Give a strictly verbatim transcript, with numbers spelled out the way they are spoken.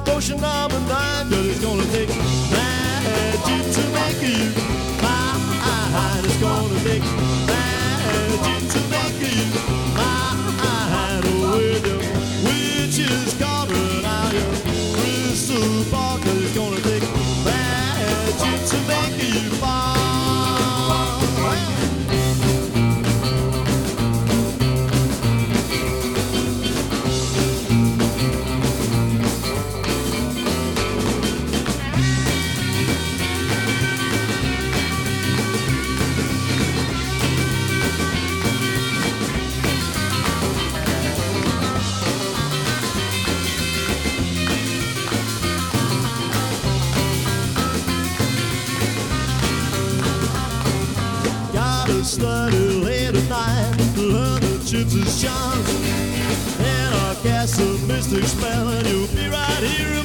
potion number nine, but it's gonna take magic to make you mine. It's gonna take magic to make you mine. Oh, with your witches carving out your crystal ball, 'cause it's gonna take magic to make you fall. Study late at night, learn the gypsy's charms, and our castle mystic spell, and you'll be right here.